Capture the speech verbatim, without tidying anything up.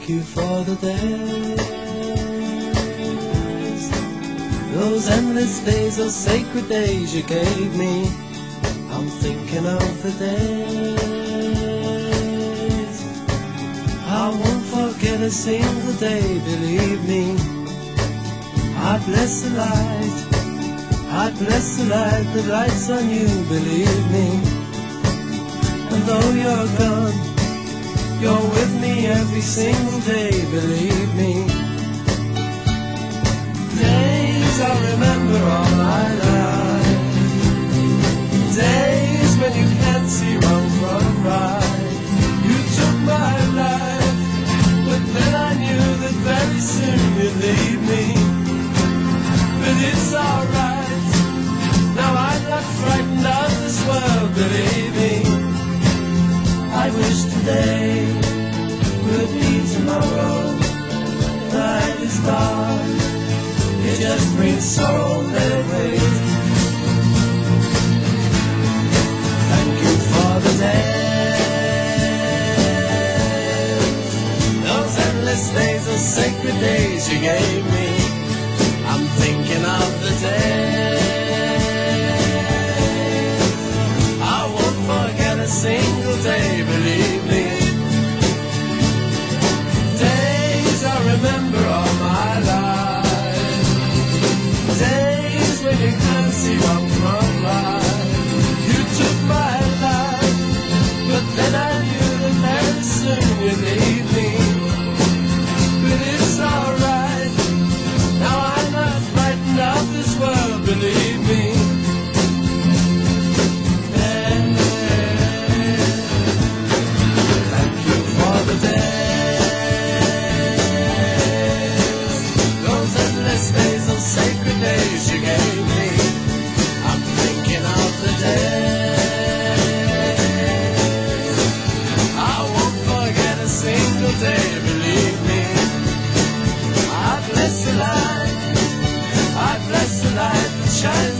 Thank you for the days, those endless days, those sacred days you gave me. I'm thinking of the days I won't forget a single day, believe me. I bless the light, I bless the light that lights on you, believe me. And though you're gone, you're with me every single day, believe me. Days I remember all my life, days when you can't see wrong from right. You took my life, but then I knew that very soon you'd leave me. But it's alright, now I'm not frightened of this world, believe me. I wish today would be tomorrow. The night is dark, it just brings sorrow, let it wait. Thank you for the days, those endless days, those sacred days you gave me. I'm thinking of the days I won't forget a single day, believe me. Days I remember all my life, days when you can't see wrong from right. You took my life, but then I knew that very soon you'd leave me. But it's alright, now I'm not frightened of this world, believe me. Sacred days you gave me, I'm thinking of the days I won't forget a single day, believe me. I bless the light, I bless the light that shines